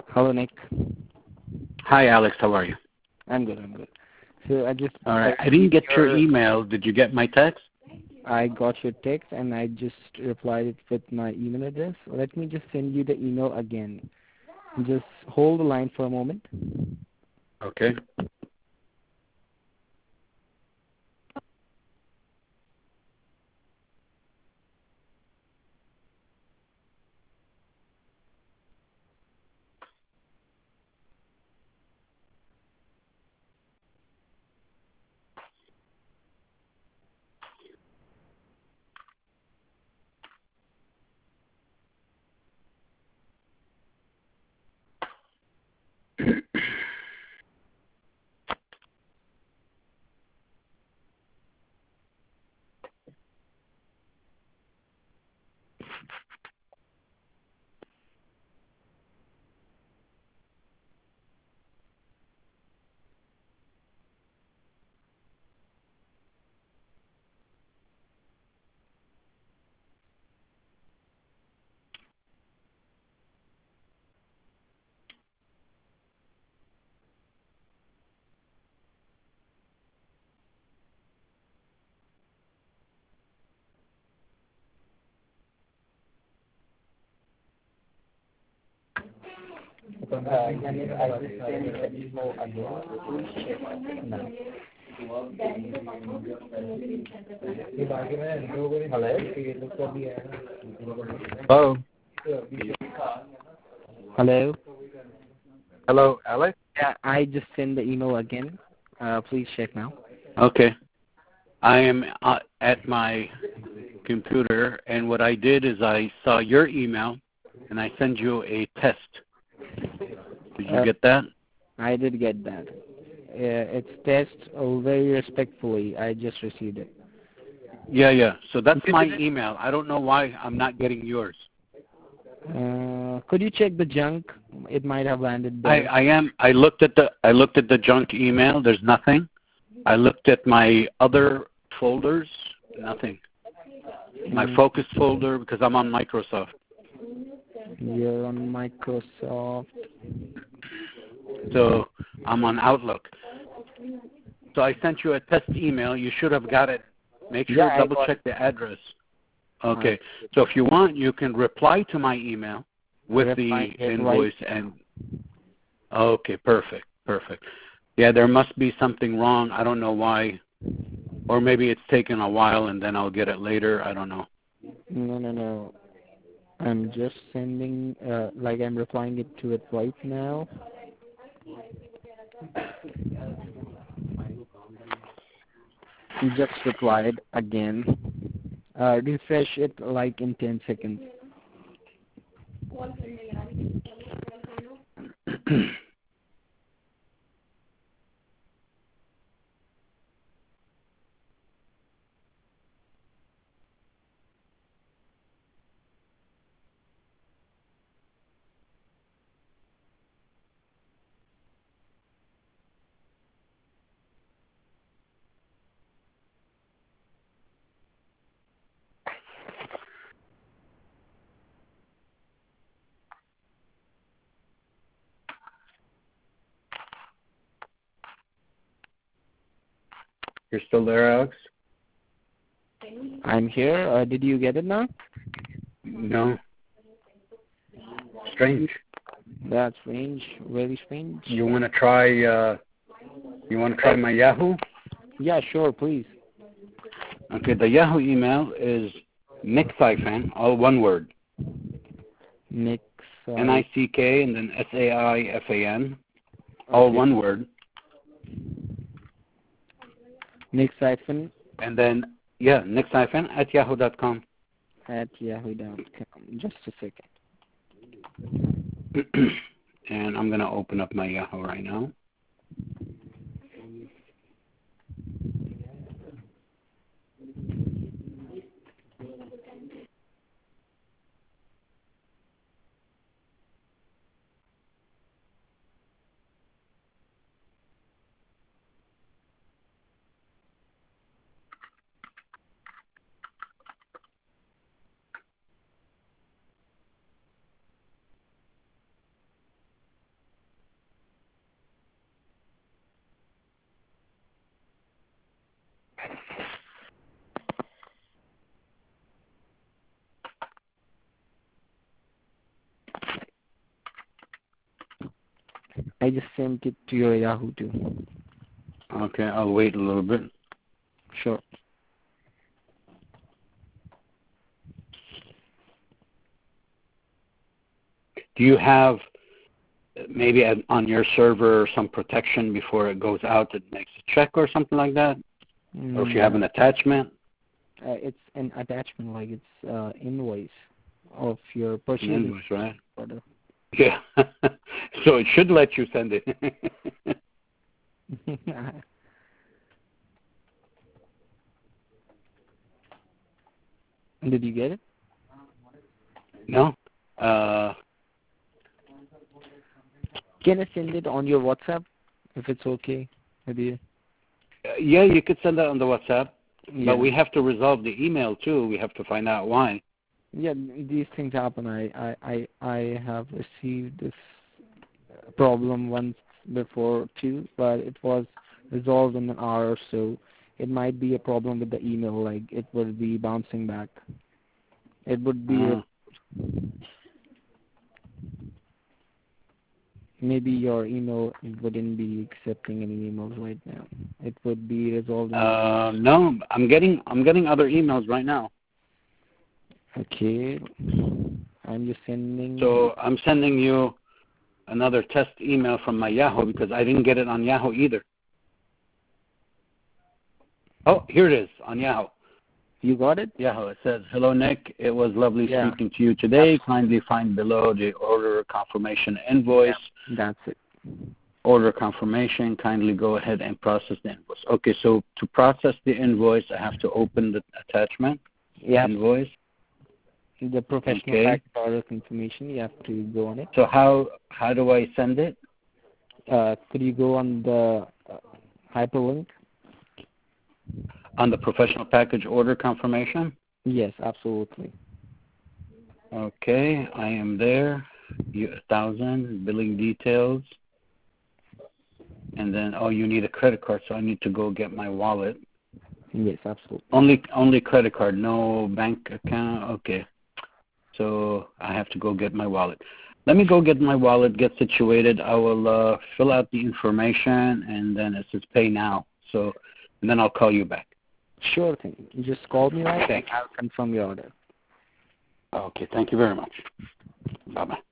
Hello, Nick. Hi, Alex. How are you? I'm good. I'm good. So All right. I didn't get your email. Did you get my text? I got your text and I just replied it with my email address. Let me just send you the email again. Just hold the line for a moment. Okay. Hello. Hello? Hello, Alex? Yeah, I just sent the email again. Please check now. Okay. I am at my computer, and what I did is I saw your email, and I sent you a test. Did you get that? I did get that. It's test very respectfully. I just received it. Yeah. So that's my email. I don't know why I'm not getting yours. Could you check the junk? It might have landed there. I looked at the junk email. There's nothing. I looked at my other folders. Nothing. My focus folder, because I'm on Microsoft. You're on Microsoft. So I'm on Outlook. So I sent you a test email. You should have got it. Make sure double check the address. Okay. So if you want, you can reply to my email with the invoice and. Okay, perfect. Yeah, there must be something wrong. I don't know why. Or maybe it's taken a while and then I'll get it later. I don't know. No. I'm just sending, I'm replying it to it right now. Just replied again. Refresh it like in 10 seconds. You're still there, Alex? I'm here. Did you get it now? No. Strange. That's strange. Very strange. You want to try my Yahoo? Yeah, sure, please. Okay, the Yahoo email is Nick Saifan, all one word. Nick. Nick and then Saifan, all one word. Nick Saifan. And then, Nick Saifan at yahoo.com. At yahoo.com. Just a second. And I'm going to open up my Yahoo right now. I just sent it to your Yahoo too. Okay, I'll wait a little bit. Sure. Do you have maybe on your server some protection before it goes out that makes a check or something like that? Or if you have an attachment? It's an attachment, like it's invoice of your purchase. An invoice, right? Order. Yeah. So it should let you send it. Did you get it? No. Can I send it on your WhatsApp if it's okay with you? Yeah, you could send that on the WhatsApp, Yeah. but we have to resolve the email too. We have to find out why. Yeah, these things happen. I have received this problem once before too, but it was resolved in an hour or so. It might be a problem with the email, like it would be bouncing back. It would be maybe your email wouldn't be accepting any emails right now. It would be resolved. No, I'm getting other emails right now. Okay, I'm just sending. So I'm sending you another test email from my Yahoo because I didn't get it on Yahoo either. Oh, here it is on Yahoo. You got it? Yahoo. It says, "Hello, Nick. It was lovely speaking to you today. Kindly find below the order confirmation invoice." Yeah, that's it. Order confirmation. Kindly go ahead and process the invoice. Okay, so to process the invoice, I have to open the attachment. Yeah. Invoice. The professional package order confirmation. You have to go on it. So how do I send it? Could you go on the hyperlink? On the professional package order confirmation? Yes, absolutely. Okay, I am there. 1,000 billing details. And then, you need a credit card, so I need to go get my wallet. Yes, absolutely. Only credit card, no bank account. Okay. So I have to go get my wallet. Let me go get my wallet, get situated. I will fill out the information, and then it says pay now. So, and then I'll call you back. Sure thing. You just call me back. Thank you. I'll confirm your order. Okay. Thank you very much. Bye-bye.